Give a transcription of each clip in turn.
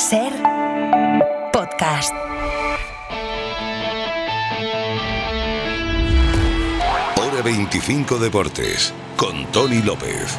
Ser podcast. Hora 25 Deportes con Tony López.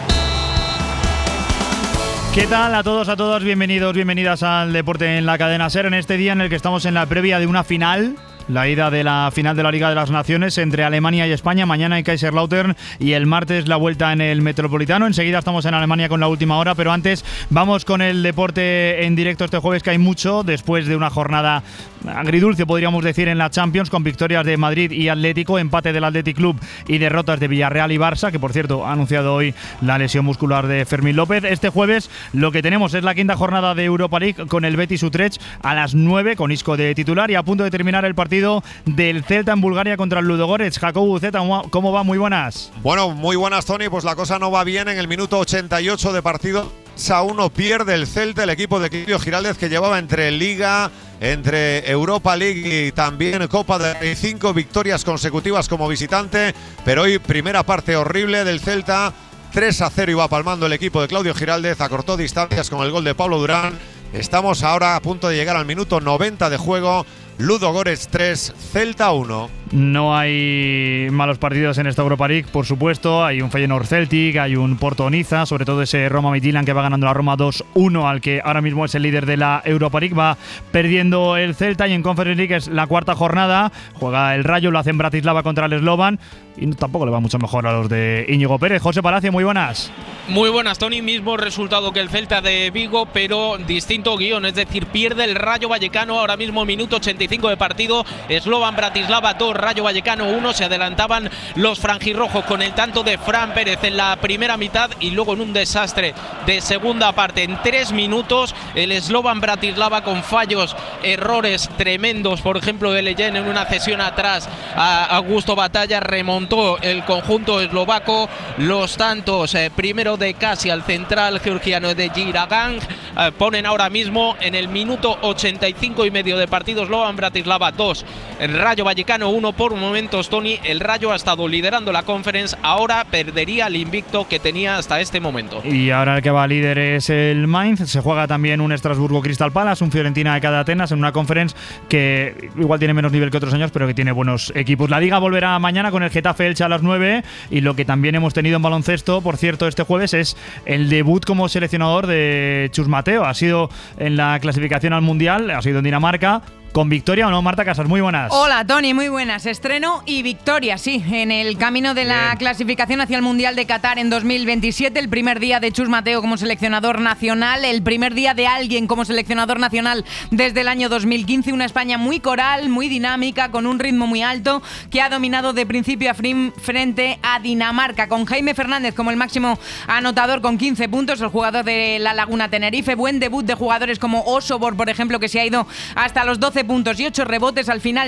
¿Qué tal a todos, a todas? Bienvenidos, bienvenidas al Deporte en la Cadena Ser, en este día en el que estamos en la previa de una final. La ida de la final de la Liga de las Naciones entre Alemania y España, mañana en Kaiserslautern y el martes la vuelta en el Metropolitano. Enseguida estamos en Alemania con la última hora, pero antes vamos con el deporte en directo este jueves, que hay mucho, después de una jornada agridulce, podríamos decir, en la Champions, con victorias de Madrid y Atlético, empate del Athletic Club y derrotas de Villarreal y Barça, que por cierto ha anunciado hoy la lesión muscular de Fermín López. Este jueves lo que tenemos es la quinta jornada de Europa League con el Betis Utrecht a las 9 con Isco de titular y a punto de terminar el partido del Celta en Bulgaria contra el Ludogorets. Jacobo Buceta, ¿cómo va? Muy buenas. Bueno, muy buenas, Tony. Pues la cosa no va bien en el minuto 88 de partido. A 1 pierde el Celta, el equipo de Claudio Giraldez, que llevaba entre Liga, entre Europa League y también Copa del Rey 5 victorias consecutivas como visitante, pero hoy primera parte horrible del Celta. 3-0 iba palmando el equipo de Claudio Giraldez, acortó distancias con el gol de Pablo Durán. Estamos ahora a punto de llegar al minuto 90 de juego. Ludogorets 3, Celta 1. No hay malos partidos en esta Europa League, por supuesto. Hay un Feyenoord Celtic, hay un Porto Niza, sobre todo ese Roma Midtjylland que va ganando la Roma 2-1, al que ahora mismo es el líder de la Europa League. Va perdiendo el Celta, y en Conference League es la cuarta jornada. Juega el Rayo, lo hace en Bratislava contra el Slovan y tampoco le va mucho mejor a los de Íñigo Pérez. José Palacio, muy buenas. Muy buenas, Tony. Mismo resultado que el Celta de Vigo, pero distinto guión, es decir, pierde el Rayo Vallecano ahora mismo, minuto 85 de partido. Slovan Bratislava 2, Rayo Vallecano 1. Se adelantaban los franjirrojos con el tanto de Fran Pérez en la primera mitad y luego en un desastre de segunda parte. En 3 minutos el Slovan Bratislava con fallos, errores tremendos, por ejemplo de Leyen en una cesión atrás a Augusto Batalla, remontó el conjunto eslovaco. Los tantos, primero de Casi al central georgiano de Jiragang, ponen ahora mismo en el minuto 85 y medio de partido Slovan Bratislava 2, el Rayo Vallecano 1. Por momentos, Tony, el Rayo ha estado liderando la Conference, ahora perdería el invicto que tenía hasta este momento. Y ahora el que va líder es el Mainz. Se juega también un Estrasburgo Crystal Palace, un Fiorentina de cada Atenas, en una Conference que igual tiene menos nivel que otros años, pero que tiene buenos equipos. La Liga volverá mañana con el Getafe Elche a las 9, y lo que también hemos tenido en baloncesto, por cierto, este jueves, es el debut como seleccionador de Chus Mateo. Ha sido en la clasificación al Mundial, ha sido en Dinamarca. ¿Con victoria o no, Marta Casas? Muy buenas. Hola, Tony, muy buenas. Estreno y victoria, sí, en el camino de la clasificación hacia el Mundial de Qatar en 2027. El primer día de Chus Mateo como seleccionador nacional, el primer día de alguien como seleccionador nacional desde el año 2015. Una España muy coral, muy dinámica, con un ritmo muy alto, que ha dominado de principio a fin frente a Dinamarca, con Jaime Fernández como el máximo anotador con 15 puntos, el jugador de La Laguna Tenerife. Buen debut de jugadores como Osobor, por ejemplo, que se ha ido hasta los 12 puntos y 8 rebotes. Al final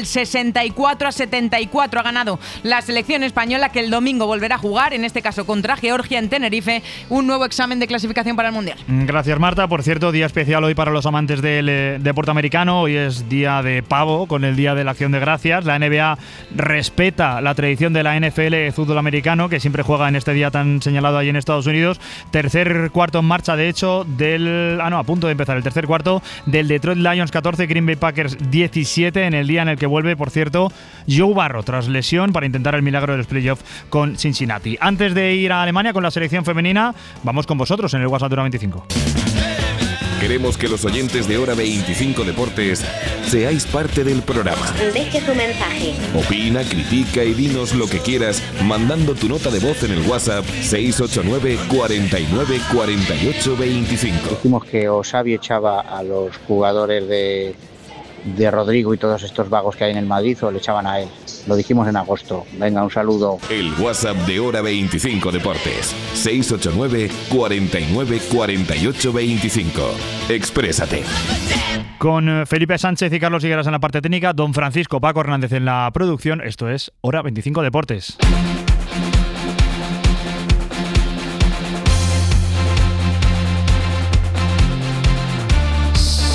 64-74 ha ganado la selección española, que el domingo volverá a jugar, en este caso contra Georgia en Tenerife, un nuevo examen de clasificación para el Mundial. Gracias, Marta. Por cierto, día especial hoy para los amantes del deporte americano. Hoy es día de pavo, con el Día de la Acción de Gracias. La NBA respeta la tradición de la NFL de fútbol americano, que siempre juega en este día tan señalado ahí en Estados Unidos. Tercer cuarto en marcha, de hecho, a punto de empezar el tercer cuarto del Detroit Lions 14, Green Bay Packers 17, en el día en el que vuelve, por cierto, Joe Barrow tras lesión para intentar el milagro de los playoffs con Cincinnati. Antes de ir a Alemania con la selección femenina, vamos con vosotros en el WhatsApp de Hora 25. Queremos que los oyentes de Hora 25 Deportes seáis parte del programa. Deje su mensaje. Opina, critica y dinos lo que quieras mandando tu nota de voz en el WhatsApp 689 49 48 25. Dijimos que Osabi echaba a los jugadores de Rodrigo y todos estos vagos que hay en el Madrid, o le echaban a él. Lo dijimos en agosto. Venga, un saludo. El WhatsApp de Hora 25 Deportes 689 49 48 25. Exprésate. Con Felipe Sánchez y Carlos Higueras en la parte técnica, don Francisco Paco Hernández en la producción. Esto es Hora 25 Deportes. Sin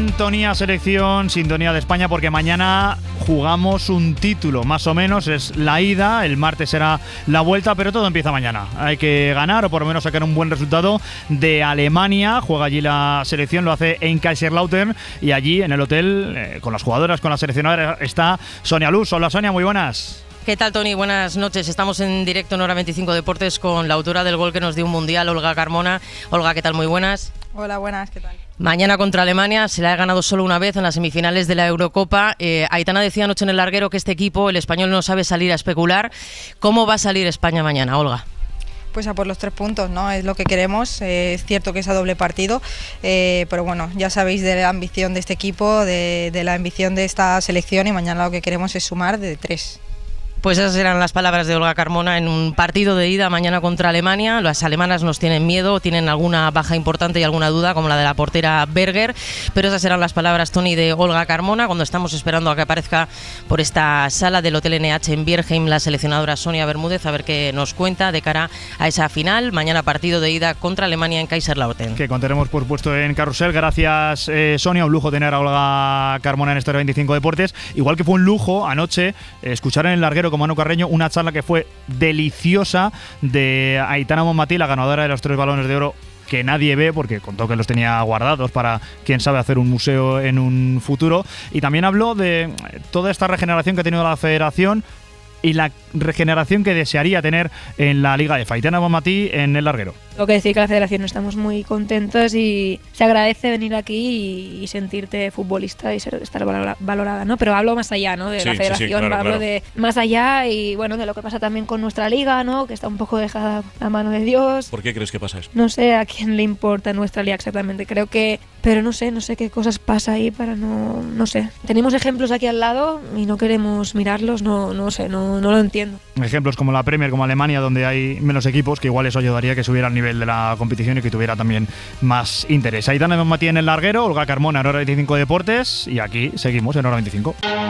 Sintonía selección, sintonía de España, porque mañana jugamos un título, más o menos, es la ida, el martes será la vuelta, pero todo empieza mañana. Hay que ganar o por lo menos sacar un buen resultado de Alemania. Juega allí la selección, lo hace en Kaiserslautern, y allí en el hotel, con las jugadoras, con la seleccionadora, está Sonia Luz. Hola Sonia, muy buenas. ¿Qué tal, Tony? Buenas noches. Estamos en directo en Hora 25 Deportes con la autora del gol que nos dio un mundial, Olga Carmona. Olga, ¿qué tal? Muy buenas. Hola, buenas, ¿qué tal? Mañana contra Alemania, se le ha ganado solo una vez en las semifinales de la Eurocopa. Aitana decía anoche en el larguero que este equipo, el español, no sabe salir a especular. ¿Cómo va a salir España mañana, Olga? Pues a por los 3 puntos, ¿no? Es lo que queremos. Es cierto que es a doble partido, pero bueno, ya sabéis de la ambición de este equipo, de la ambición de esta selección, y mañana lo que queremos es sumar de 3. Pues esas eran las palabras de Olga Carmona en un partido de ida mañana contra Alemania. Las alemanas nos tienen miedo, tienen alguna baja importante y alguna duda, como la de la portera Berger, pero esas eran las palabras, Tony, de Olga Carmona, cuando estamos esperando a que aparezca por esta sala del Hotel NH en Bierheim la seleccionadora Sonia Bermúdez, a ver qué nos cuenta de cara a esa final. Mañana partido de ida contra Alemania en Kaiserslautern. Que contaremos, por supuesto, en Carrusel. Gracias, Sonia. Un lujo tener a Olga Carmona en este 25 Deportes. Igual que fue un lujo anoche escuchar en el larguero con Manu Carreño una charla que fue deliciosa de Aitana Bonmatí, la ganadora de los 3 balones de oro que nadie ve, porque contó que los tenía guardados para quien sabe hacer un museo en un futuro. Y también habló de toda esta regeneración que ha tenido la federación y la regeneración que desearía tener en la Liga EFA. Aitana Bonmatí en el larguero. Tengo que decir que la federación estamos muy contentos y se agradece venir aquí y sentirte futbolista y estar valorada, ¿no? Pero hablo más allá, ¿no? De la federación, hablo de más allá y bueno, de lo que pasa también con nuestra liga, ¿no? Que está un poco dejada a mano de Dios. ¿Por qué crees que pasa eso? No sé a quién le importa nuestra liga exactamente, creo que, pero no sé qué cosas pasa ahí para no sé. Tenemos ejemplos aquí al lado y no queremos mirarlos, no sé, no lo entiendo. Ejemplos como la Premier, como Alemania, donde hay menos equipos, que igual eso ayudaría a que subiera el nivel de la competición y que tuviera también más interés. Aitana Bonmatí en el larguero, Olga Carmona en Hora 25 Deportes, y aquí seguimos en Hora 25.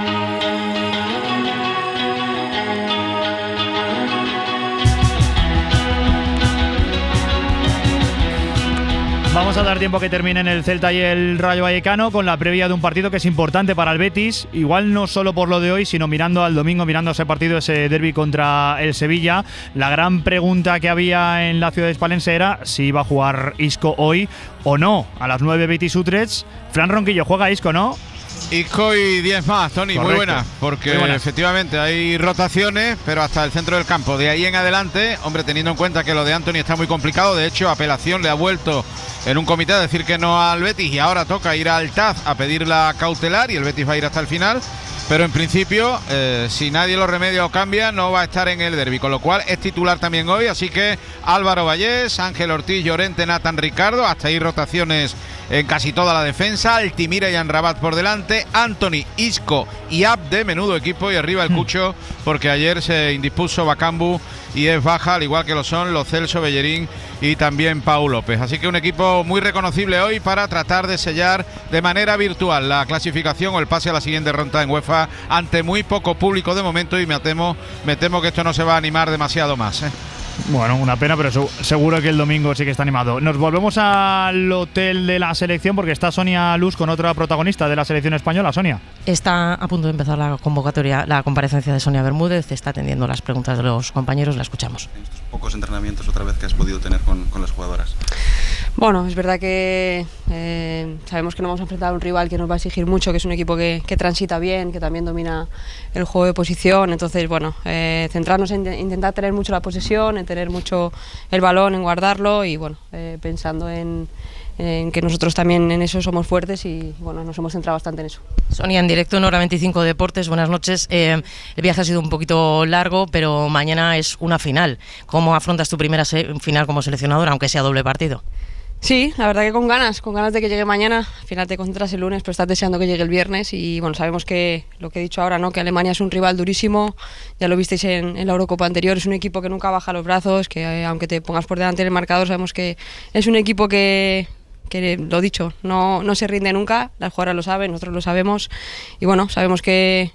Vamos a dar tiempo a que terminen el Celta y el Rayo Vallecano con la previa de un partido que es importante para el Betis, igual no solo por lo de hoy, sino mirando al domingo, mirando ese partido, ese derbi contra el Sevilla. La gran pregunta que había en la ciudad hispalense era si iba a jugar Isco hoy o no. A las 9 Betis Utrecht. Fran Ronquillo, juega Isco, ¿no? Isco y 10 más, Tony. Correcto. Muy buena, porque muy buena. Efectivamente hay rotaciones, pero hasta el centro del campo. De ahí en adelante, hombre, teniendo en cuenta que lo de Anthony está muy complicado, de hecho, apelación le ha vuelto en un comité a decir que no al Betis y ahora toca ir al TAZ a pedir la cautelar y el Betis va a ir hasta el final. Pero en principio, si nadie lo remedia o cambia, no va a estar en el derbi, con lo cual es titular también hoy. Así que Álvaro Vallés, Ángel Ortiz, Llorente, Nathan Ricardo, hasta ahí rotaciones en casi toda la defensa. Altimira y Amrabat por delante, Anthony, Isco y Abde, menudo equipo, y arriba el Cucho, porque ayer se indispuso Bakambu y es baja, al igual que lo son Lo Celso, Bellerín y también Pau López. Así que un equipo muy reconocible hoy para tratar de sellar de manera virtual la clasificación o el pase a la siguiente ronda en UEFA ante muy poco público de momento, y me temo que esto no se va a animar demasiado más, ¿eh? Bueno, una pena, pero seguro que el domingo sí que está animado. Nos volvemos al hotel de la selección porque está Sonia Luz con otra protagonista de la selección española. Sonia. Está a punto de empezar la convocatoria, la comparecencia de Sonia Bermúdez. Está atendiendo las preguntas de los compañeros. La escuchamos. En estos pocos entrenamientos otra vez que has podido tener con las jugadoras. Bueno, es verdad que sabemos que nos vamos a enfrentar a un rival que nos va a exigir mucho, que es un equipo que transita bien, que también domina el juego de posición. Entonces, bueno, centrarnos en intentar tener mucho la posesión, en tener mucho el balón, en guardarlo y, bueno, pensando en que nosotros también en eso somos fuertes y, bueno, nos hemos centrado bastante en eso. Sonia, en directo en Hora 25 Deportes, buenas noches. El viaje ha sido un poquito largo, pero mañana es una final. ¿Cómo afrontas tu primera final como seleccionadora, aunque sea doble partido? Sí, la verdad que con ganas de que llegue mañana. Al final te concentras el lunes, pero estás deseando que llegue el viernes y, bueno, sabemos que lo que he dicho ahora, ¿no? Que Alemania es un rival durísimo, ya lo visteis en la Eurocopa anterior, es un equipo que nunca baja los brazos, que aunque te pongas por delante del marcador, sabemos que es un equipo que lo dicho, no se rinde nunca, las jugadoras lo saben, nosotros lo sabemos y, bueno, sabemos que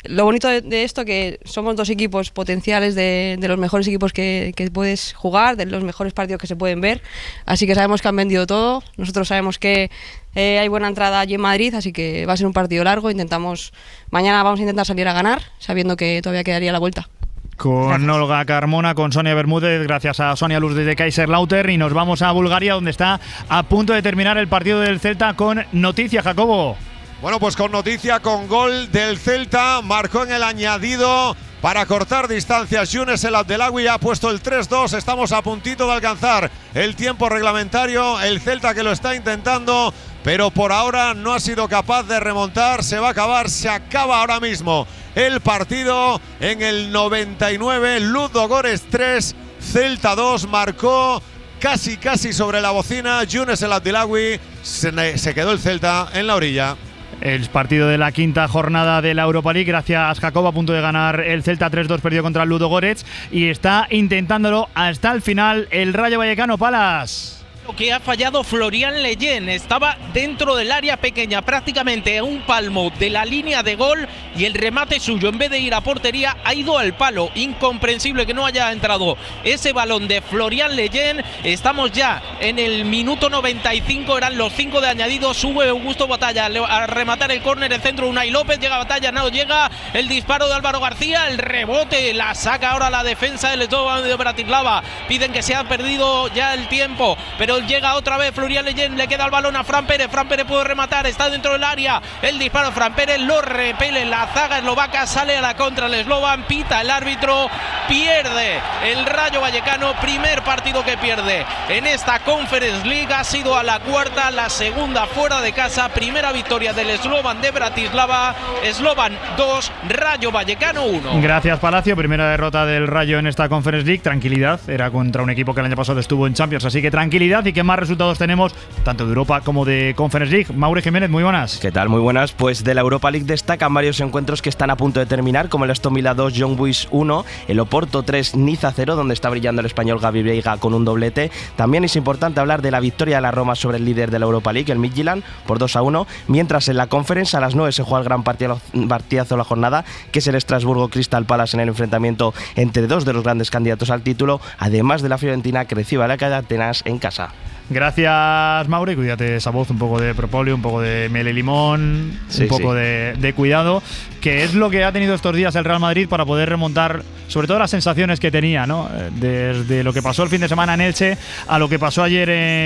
lo bonito de esto que somos dos equipos potenciales de los mejores equipos que puedes jugar, de los mejores partidos que se pueden ver, así que sabemos que han vendido todo, nosotros sabemos que hay buena entrada allí en Madrid, así que va a ser un partido largo, mañana vamos a intentar salir a ganar, sabiendo que todavía quedaría la vuelta. Con Olga Carmona, con Sonia Bermúdez, gracias a Sonia Luz desde Kaiserslautern, y nos vamos a Bulgaria, donde está a punto de terminar el partido del Celta con noticia, Jacobo. Bueno, pues con noticia, con gol del Celta, marcó en el añadido para cortar distancias Younes El Abdelagui, ha puesto el 3-2, estamos a puntito de alcanzar el tiempo reglamentario, el Celta que lo está intentando, pero por ahora no ha sido capaz de remontar, se acaba ahora mismo el partido en el 99, Ludogorets 3, Celta 2, marcó casi sobre la bocina Younes El Abdelagui, se quedó el Celta en la orilla. El partido de la quinta jornada de la Europa League, gracias Jacob, a punto de ganar el Celta 3-2, perdió contra el Ludogorets y está intentándolo hasta el final el Rayo Vallecano. Palas. Que ha fallado Florian Leyen, estaba dentro del área pequeña, prácticamente a un palmo de la línea de gol, y el remate suyo, en vez de ir a portería, ha ido al palo. Incomprensible que no haya entrado ese balón de Florian Leyen. Estamos ya en el minuto 95, eran los 5 de añadido, sube Augusto Batalla a rematar el córner, el centro Unai López, llega Batalla, no llega, el disparo de Álvaro García, el rebote, la saca ahora la defensa del Slovan de Bratislava, piden que se ha perdido ya el tiempo, pero llega otra vez Florian Leyen, le queda el balón a Fran Pérez puede rematar, está dentro del área, el disparo de Fran Pérez, lo repele la zaga eslovaca, sale a la contra el Slovan, pita el árbitro, pierde el Rayo Vallecano, primer partido que pierde en esta Conference League, ha sido a la cuarta, la segunda fuera de casa, primera victoria del Slovan de Bratislava, Slovan 2, Rayo Vallecano 1. Gracias Palacio, primera derrota del Rayo en esta Conference League, tranquilidad, era contra un equipo que el año pasado estuvo en Champions, así que tranquilidad. ¿Y qué más resultados tenemos, tanto de Europa como de Conference League? Mauri Jiménez, muy buenas. ¿Qué tal? Muy buenas. Pues de la Europa League destacan varios encuentros que están a punto de terminar, como el Aston Villa 2, Young Boys 1, el Oporto 3, Niza 0, donde está brillando el español Gavi Veiga con un doblete. También es importante hablar de la victoria de la Roma sobre el líder de la Europa League, el Midtjylland, por 2-1, mientras en la Conference a las 9 se juega el gran partidazo de la jornada, que es el Estrasburgo Crystal Palace en el enfrentamiento entre dos de los grandes candidatos al título, además de la Fiorentina que recibe a la Caja Atenas en casa. Gracias, Mauri. Cuídate esa voz, un poco de propóleo, un poco de miel y limón, un poco de cuidado, que es lo que ha tenido estos días el Real Madrid para poder remontar, sobre todo las sensaciones que tenía, ¿no? Desde lo que pasó el fin de semana en Elche a lo que pasó ayer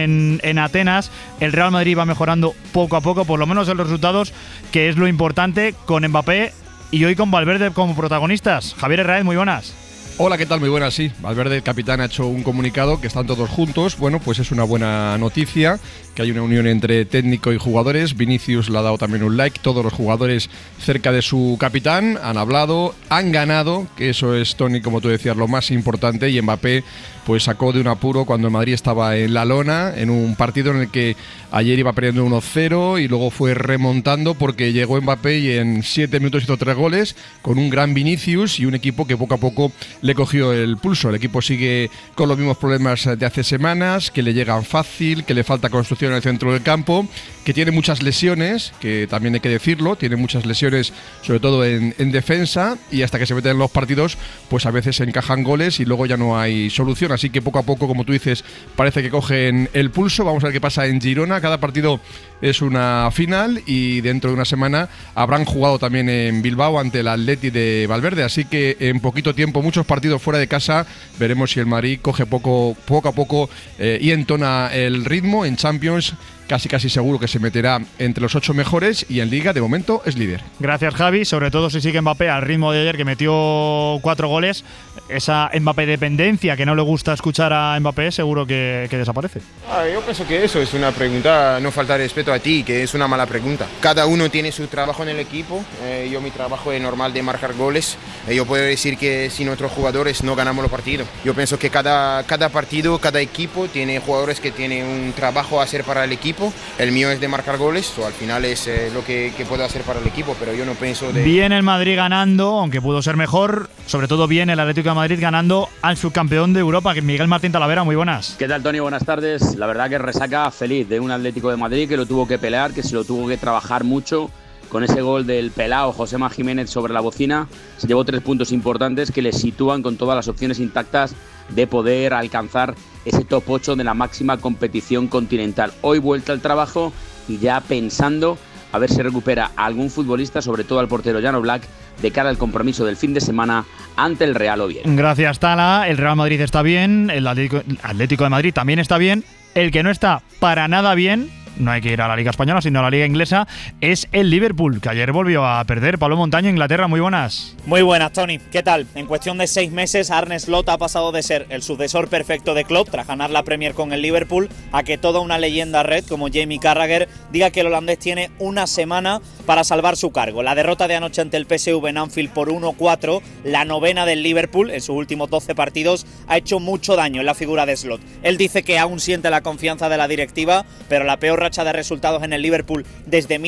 en Atenas, el Real Madrid va mejorando poco a poco, por lo menos en los resultados, que es lo importante, con Mbappé y hoy con Valverde como protagonistas. Javier Herráez, muy buenas. Hola, ¿qué tal? Muy buenas, sí. Valverde, el capitán, ha hecho un comunicado que están todos juntos. Bueno, pues es una buena noticia, que hay una unión entre técnico y jugadores. Vinicius le ha dado también un like. Todos los jugadores cerca de su capitán han hablado, han ganado, que eso es, Tony, como tú decías, lo más importante. Y Mbappé pues sacó de un apuro cuando el Madrid estaba en la lona, en un partido en el que ayer iba perdiendo 1-0 y luego fue remontando porque llegó Mbappé y en 7 minutos hizo 3 goles con un gran Vinicius y un equipo que poco a poco le cogió el pulso. El equipo sigue con los mismos problemas de hace semanas, que le llegan fácil, que le falta construcción en el centro del campo, que tiene muchas lesiones, que también hay que decirlo, tiene muchas lesiones sobre todo en defensa, y hasta que se meten en los partidos pues a veces se encajan goles y luego ya no hay solución. Así que poco a poco, como tú dices, parece que cogen el pulso. Vamos a ver qué pasa en Girona. Cada partido es una final y dentro de una semana habrán jugado también en Bilbao ante el Atleti de Valverde. Así que en poquito tiempo, muchos partidos fuera de casa. Veremos si el Madrid coge poco a poco y entona el ritmo. En Champions casi seguro que se meterá entre los 8 mejores y en Liga de momento es líder. Gracias, Javi. Sobre todo si sigue Mbappé al ritmo de ayer, que metió 4 goles, esa Mbappé dependencia que no le gusta escuchar a Mbappé seguro que desaparece. Yo pienso que eso es una pregunta, no falta respeto a ti, que es una mala pregunta. Cada uno tiene su trabajo en el equipo. Yo mi trabajo es normal de marcar goles. Yo puedo decir que sin nuestros jugadores no ganamos los partidos. Yo pienso que cada partido, cada equipo tiene jugadores que tienen un trabajo a hacer para el equipo. El mío es de marcar goles, o al final es lo que puedo hacer para el equipo, pero yo no pienso de... Bien el Madrid ganando, aunque pudo ser mejor, sobre todo bien el Atlético de Madrid ganando al subcampeón de Europa, que Miguel Martín Talavera, muy buenas. ¿Qué tal, Tony? Buenas tardes. La verdad que resaca feliz de un Atlético de Madrid que lo tuvo que pelear, que se lo tuvo que trabajar mucho con ese gol del pelao Josema Jiménez sobre la bocina, se llevó 3 puntos importantes que le sitúan con todas las opciones intactas de poder alcanzar ese top 8 de la máxima competición continental. Hoy vuelta al trabajo y ya pensando a ver si recupera a algún futbolista, sobre todo al portero Jan Oblak, de cara al compromiso del fin de semana ante el Real Oviedo. Gracias, Tala. El Real Madrid está bien, el Atlético de Madrid también está bien. El que no está para nada bien, no hay que ir a la Liga Española, sino a la Liga Inglesa, es el Liverpool, que ayer volvió a perder. Pablo Montaño, Inglaterra, muy buenas. Muy buenas, Tony. ¿Qué tal? En cuestión de 6 meses, Arne Slot ha pasado de ser el sucesor perfecto de Klopp tras ganar la Premier con el Liverpool a que toda una leyenda red como Jamie Carragher diga que el holandés tiene una semana para salvar su cargo. La derrota de anoche ante el PSV en Anfield por 1-4, la novena del Liverpool en sus últimos 12 partidos, ha hecho mucho daño en la figura de Slot. Él dice que aún siente la confianza de la directiva, pero la peor racha de resultados en el Liverpool desde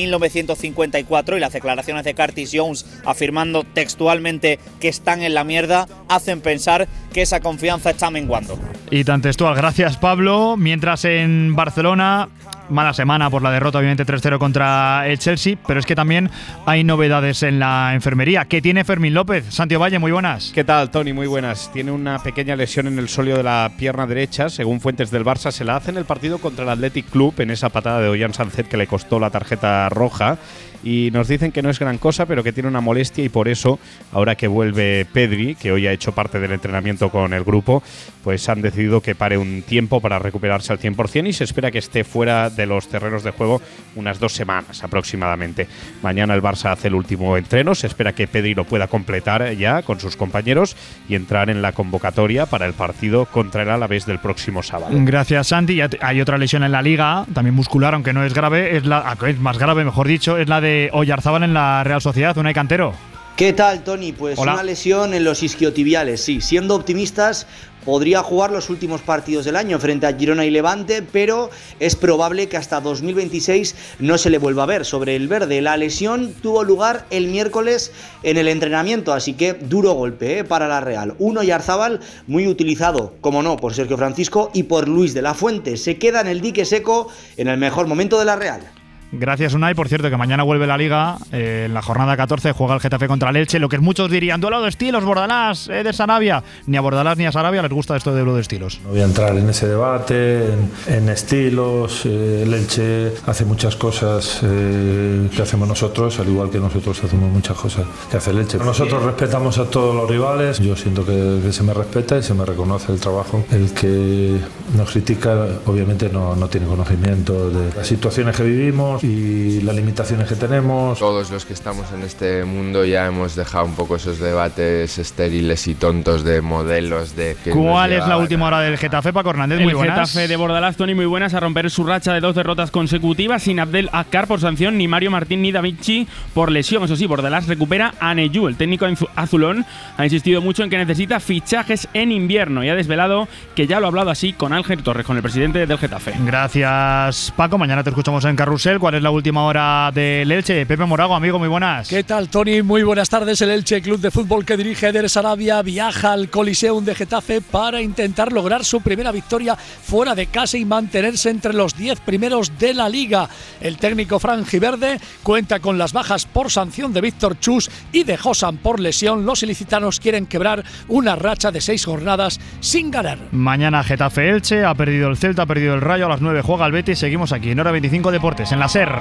1954 y las declaraciones de Curtis Jones afirmando textualmente que están en la mierda hacen pensar que esa confianza está menguando. Y tan textual, gracias Pablo. Mientras en Barcelona, mala semana por la derrota obviamente 3-0 contra el Chelsea, pero es que también hay novedades en la enfermería. ¿Qué tiene Fermín López? Santiago Valle, muy buenas. ¿Qué tal, Tony? Muy buenas. Tiene una pequeña lesión en el sóleo de la pierna derecha, según fuentes del Barça. Se la hace en el partido contra el Athletic Club, en esa patada de Ollán Sancet que le costó la tarjeta roja. Y nos dicen que no es gran cosa, pero que tiene una molestia, y por eso, ahora que vuelve Pedri, que hoy ha hecho parte del entrenamiento con el grupo, pues han decidido que pare un tiempo para recuperarse al 100% y se espera que esté fuera de los terrenos de juego unas 2 semanas aproximadamente. Mañana el Barça hace el último entreno, se espera que Pedri lo pueda completar ya con sus compañeros y entrar en la convocatoria para el partido contra el Alavés del próximo sábado. Gracias, Santi. Hay otra lesión en la Liga, también muscular, aunque no es grave, es más grave, mejor dicho, es la de Oyarzábal en la Real Sociedad. Unai Cantero. ¿Qué tal, Tony? Pues hola. Una lesión en los isquiotibiales, sí. Siendo optimistas, podría jugar los últimos partidos del año frente a Girona y Levante, pero es probable que hasta 2026 no se le vuelva a ver sobre el verde. La lesión tuvo lugar el miércoles en el entrenamiento, así que duro golpe para la Real. Un Oyarzábal muy utilizado, como no, por Sergio Francisco y por Luis de la Fuente. Se queda en el dique seco en el mejor momento de la Real. Gracias, Unai. Por cierto, que mañana vuelve la Liga. En la jornada 14 juega el Getafe contra el Elche. Lo que muchos dirían, duelo de estilos, Bordalás, de Sarabia. Ni a Bordalás ni a Sarabia les gusta esto de duelo de estilos. No voy a entrar en ese debate, en estilos. El Elche hace muchas cosas que hacemos nosotros, al igual que nosotros hacemos muchas cosas que hace el Elche. Nosotros respetamos a todos los rivales. Yo siento que se me respeta y se me reconoce el trabajo. El que nos critica, obviamente, no tiene conocimiento de las situaciones que vivimos y las limitaciones que tenemos. Todos los que estamos en este mundo ya hemos dejado un poco esos debates estériles y tontos de modelos de... ¿Cuál es la última hora del Getafe, Paco Hernández? Muy buenas. El Getafe de Bordalás, Tony, muy buenas, a romper su racha de 2 derrotas consecutivas sin Abdel Akkar por sanción, ni Mario Martín ni Davichi por lesión. Eso sí, Bordalás recupera a Neyu. El técnico azulón ha insistido mucho en que necesita fichajes en invierno y ha desvelado que ya lo ha hablado así con Ángel Torres, con el presidente del Getafe. Gracias, Paco. Mañana te escuchamos en Carrusel. ¿Cuál es la última hora del Elche? Pepe Morago, amigo, muy buenas. ¿Qué tal, Tony? Muy buenas tardes. El Elche, club de fútbol que dirige Eder Sarabia, viaja al Coliseum de Getafe para intentar lograr su primera victoria fuera de casa y mantenerse entre los 10 primeros de la Liga. El técnico franjiverde cuenta con las bajas por sanción de Víctor Chus y de Josan por lesión. Los ilicitanos quieren quebrar una racha de 6 jornadas sin ganar. Mañana Getafe-Elche, ha perdido el Celta, ha perdido el Rayo, a las 9 juega el Betis. Seguimos aquí en Hora 25 Deportes, en la SER.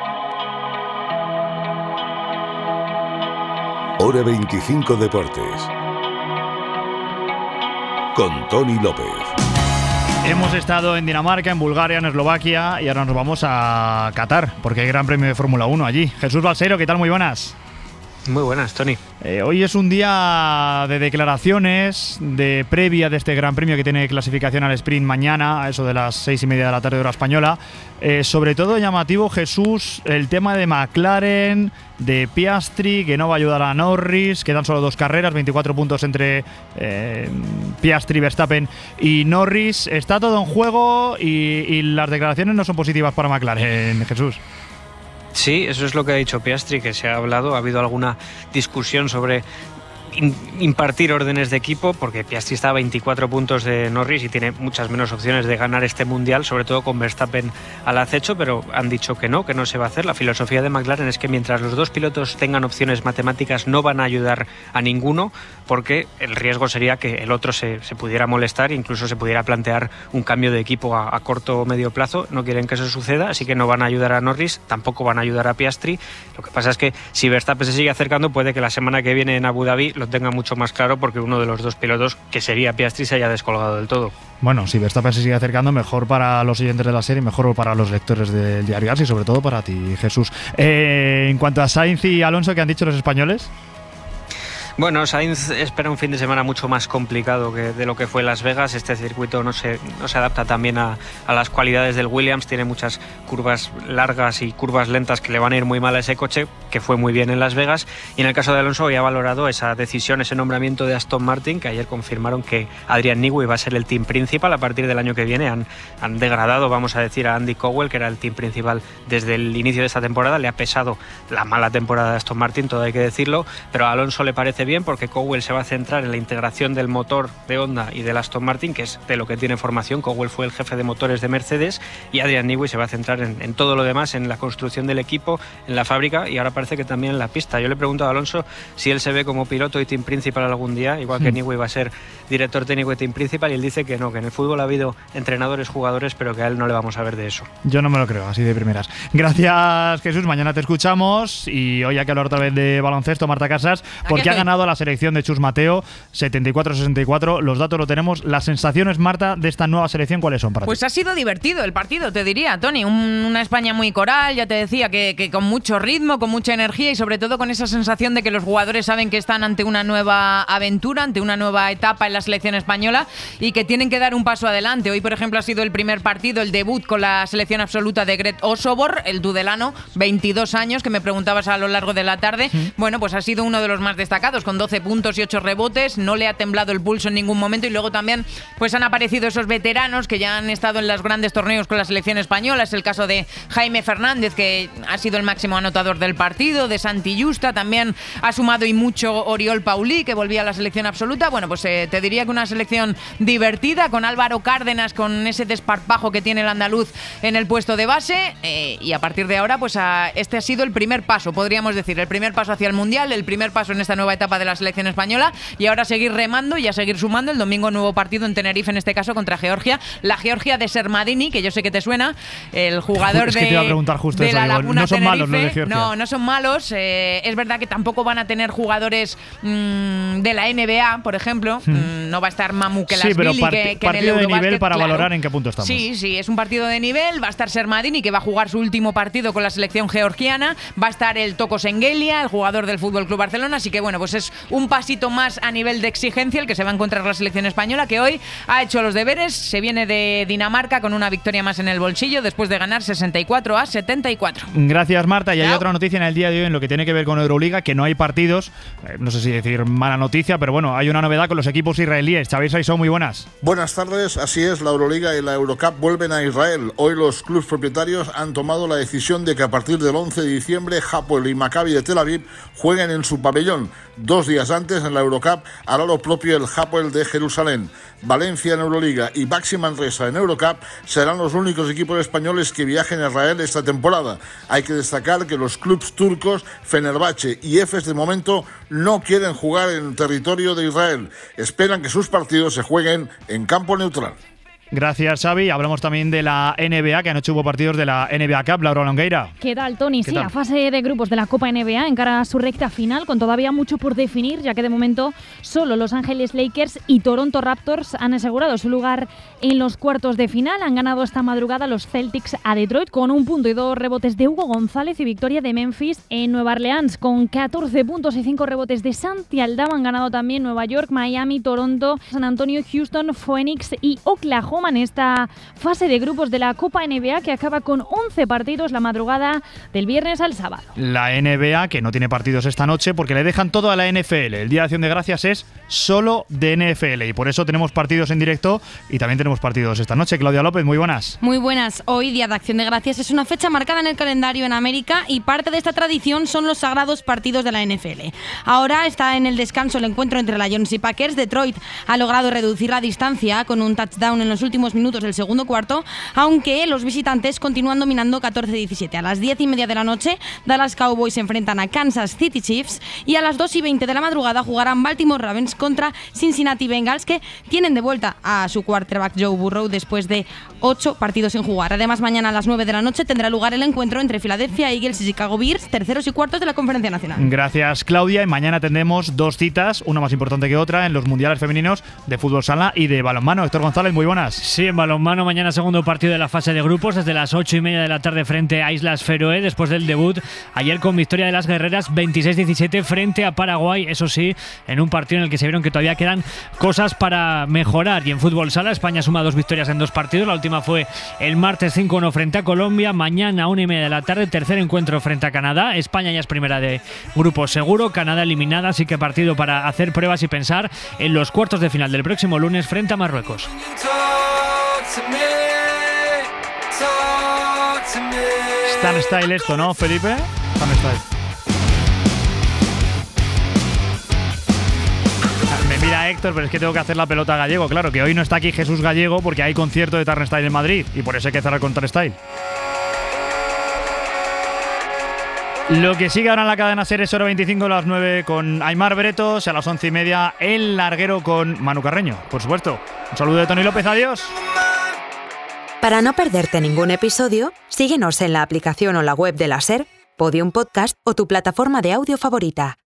Hora 25 Deportes con Tony López. Hemos estado en Dinamarca, en Bulgaria, en Eslovaquia y ahora nos vamos a Qatar porque hay Gran Premio de Fórmula 1 allí. Jesús Balseiro, ¿qué tal? Muy buenas. Muy buenas, Tony. Hoy es un día de declaraciones, de previa de este Gran Premio que tiene clasificación al sprint mañana, a eso de las 6:30 de la tarde hora española. Sobre todo llamativo, Jesús, el tema de McLaren, de Piastri, que no va a ayudar a Norris. Quedan solo 2 carreras, 24 puntos entre Piastri, Verstappen y Norris. Está todo en juego y las declaraciones no son positivas para McLaren, Jesús. Sí, eso es lo que ha dicho Piastri, que se ha hablado, ha habido alguna discusión sobre impartir órdenes de equipo, porque Piastri está a 24 puntos de Norris y tiene muchas menos opciones de ganar este mundial, sobre todo con Verstappen al acecho, pero han dicho que no se va a hacer. La filosofía de McLaren es que mientras los dos pilotos tengan opciones matemáticas no van a ayudar a ninguno, porque el riesgo sería que el otro se pudiera molestar, incluso se pudiera plantear un cambio de equipo a corto o medio plazo. No quieren que eso suceda, así que no van a ayudar a Norris, tampoco van a ayudar a Piastri. Lo que pasa es que si Verstappen se sigue acercando, puede que la semana que viene en Abu Dhabi lo tenga mucho más claro, porque uno de los dos pilotos, que sería Piastri, se haya descolgado del todo. Bueno, si Verstappen se sigue acercando, mejor para los oyentes de la serie, mejor para los lectores del diario AS y sobre todo para ti, Jesús. En cuanto a Sainz y Alonso, ¿qué han dicho los españoles? Bueno, Sainz espera un fin de semana mucho más complicado que de lo que fue Las Vegas. Este circuito no se adapta también a las cualidades del Williams. Tiene muchas curvas largas y curvas lentas que le van a ir muy mal a ese coche, que fue muy bien en Las Vegas. Y en el caso de Alonso, hoy ha valorado esa decisión, ese nombramiento de Aston Martin, que ayer confirmaron que Adrian Newey va a ser el team principal a partir del año que viene. Han degradado, vamos a decir, a Andy Cowell, que era el team principal desde el inicio de esta temporada. Le ha pesado la mala temporada de Aston Martin, todo hay que decirlo, pero a Alonso le parece bien, porque Cowell se va a centrar en la integración del motor de Honda y del Aston Martin, que es de lo que tiene formación. Cowell fue el jefe de motores de Mercedes, y Adrian Newey se va a centrar en todo lo demás, en la construcción del equipo, en la fábrica y ahora parece que también en la pista. Yo le pregunto a Alonso si él se ve como piloto y team principal algún día, igual que Newey va a ser director técnico y team principal, y él dice que no, que en el fútbol ha habido entrenadores, jugadores, pero que a él no le vamos a ver de eso. Yo no me lo creo, así de primeras. Gracias, Jesús, mañana te escuchamos, y hoy hay que hablar otra vez de baloncesto, Marta Casas, porque ha ganado la selección de Chus Mateo, 74-64, los datos lo tenemos. Las sensaciones, Marta, de esta nueva selección, ¿cuáles son para ti? Pues ha sido divertido el partido, te diría, Tony. Una España muy coral, ya te decía, que con mucho ritmo, con mucha energía y sobre todo con esa sensación de que los jugadores saben que están ante una nueva aventura, ante una nueva etapa en la selección española y que tienen que dar un paso adelante. Hoy, por ejemplo, ha sido el primer partido, el debut con la selección absoluta de Gret Osobor, el tudelano, 22 años, que me preguntabas a lo largo de la tarde. Bueno, pues ha sido uno de los más destacados, con 12 puntos y 8 rebotes, no le ha temblado el pulso en ningún momento, y luego también pues han aparecido esos veteranos que ya han estado en los grandes torneos con la selección española. Es el caso de Jaime Fernández, que ha sido el máximo anotador del partido, de Santi Justa, también ha sumado y mucho Oriol Paulí, que volvía a la selección absoluta. Bueno, pues te diría que una selección divertida, con Álvaro Cárdenas, con ese desparpajo que tiene el andaluz en el puesto de base, y a partir de ahora pues este ha sido el primer paso, podríamos decir, el primer paso hacia el Mundial, el primer paso en esta nueva etapa de la selección española, y ahora seguir remando y a seguir sumando. El domingo nuevo partido en Tenerife, en este caso contra Georgia, la Georgia de Sermadini, que yo sé que te suena, el jugador es que te iba a preguntar justo eso, la Laguna no son Tenerife. Malos los de Georgia. No son malos, es verdad que tampoco van a tener jugadores de la NBA, por ejemplo, no va a estar Mamu Kelasvili, pero que partido en el de Eurobasket, nivel para claro. valorar en qué punto estamos. Sí, es un partido de nivel. Va a estar Sermadini, que va a jugar su último partido con la selección georgiana, va a estar el Toko Sengelia, el jugador del FC Barcelona, así que bueno, pues es un pasito más a nivel de exigencia el que se va a encontrar la selección española, que hoy ha hecho los deberes, se viene de Dinamarca con una victoria más en el bolsillo después de ganar 64-74. Gracias, Marta. Y hay otra noticia en el día de hoy en lo que tiene que ver con Euroliga, que no hay partidos, no sé si decir mala noticia, pero bueno, hay una novedad con los equipos israelíes. Xavier Saisó, muy buenas. Buenas tardes, así es, la Euroliga y la Eurocup vuelven a Israel. Hoy los clubes propietarios han tomado la decisión de que a partir del 11 de diciembre Hapoel y Maccabi de Tel Aviv jueguen en su pabellón. 2 días antes, en la Eurocup, hará lo propio el Hapoel de Jerusalén. Valencia en Euroliga y Baxi Manresa en Eurocup serán los únicos equipos españoles que viajen a Israel esta temporada. Hay que destacar que los clubes turcos, Fenerbahce y Efes, de momento no quieren jugar en territorio de Israel. Esperan que sus partidos se jueguen en campo neutral. Gracias, Xavi. Hablamos también de la NBA, que anoche hubo partidos de la NBA Cup. Laura Longueira. ¿Qué tal, Tony? Sí, la fase de grupos de la Copa NBA encara su recta final, con todavía mucho por definir, ya que de momento solo Los Ángeles Lakers y Toronto Raptors han asegurado su lugar en los cuartos de final. Han ganado esta madrugada los Celtics a Detroit con 1 punto y 2 rebotes de Hugo González, y victoria de Memphis en Nueva Orleans con 14 puntos y 5 rebotes de Santi Aldama. Han ganado también Nueva York, Miami, Toronto, San Antonio, Houston, Phoenix y Oklahoma. suma en esta fase de grupos de la Copa NBA que acaba con 11 partidos la madrugada del viernes al sábado. La NBA que no tiene partidos esta noche porque le dejan todo a la NFL. El Día de Acción de Gracias es solo de NFL y por eso tenemos partidos en directo y también tenemos partidos esta noche. Claudia López, muy buenas. Muy buenas. Hoy, Día de Acción de Gracias, es una fecha marcada en el calendario en América y parte de esta tradición son los sagrados partidos de la NFL. Ahora está en el descanso el encuentro entre la Lions y Packers. Detroit ha logrado reducir la distancia con un touchdown en los últimos minutos del segundo cuarto, aunque los visitantes continúan dominando 14-17. A las 10:30 de la noche, Dallas Cowboys se enfrentan a Kansas City Chiefs y a las 2:20 de la madrugada jugarán Baltimore Ravens contra Cincinnati Bengals, que tienen de vuelta a su quarterback Joe Burrow después de 8 partidos sin jugar. Además, mañana a las 9 de la noche tendrá lugar el encuentro entre Philadelphia Eagles y Chicago Bears, terceros y cuartos de la Conferencia Nacional. Gracias, Claudia. Y mañana tendremos 2 citas, una más importante que otra, en los mundiales femeninos de fútbol sala y de balonmano. Héctor González, muy buenas. Sí, en balonmano mañana segundo partido de la fase de grupos desde las 8:30 de la tarde frente a Islas Feroe, después del debut ayer con victoria de las guerreras 26-17 frente a Paraguay, eso sí, en un partido en el que se vieron que todavía quedan cosas para mejorar. Y en fútbol sala, España suma 2 victorias en 2 partidos, la última fue el martes 5-1 frente a Colombia. Mañana 1:30 de la tarde, tercer encuentro frente a Canadá. España ya es primera de grupo seguro, Canadá eliminada, así que partido para hacer pruebas y pensar en los cuartos de final del próximo lunes frente a Marruecos. Stan Style esto, ¿no, Felipe? Stan Style. Me mira Héctor, pero es que tengo que hacer la pelota a Gallego. Claro, que hoy no está aquí Jesús Gallego porque hay concierto de Turnstile en Madrid y por eso hay que cerrar con Turnstile. Lo que sigue ahora en la cadena SER es hora 25 a las 9 con Aimar Bretos, a las 11:30 El Larguero con Manu Carreño, por supuesto. Un saludo de Tony López, adiós. Para no perderte ningún episodio, síguenos en la aplicación o la web de la SER, Podium Podcast o tu plataforma de audio favorita.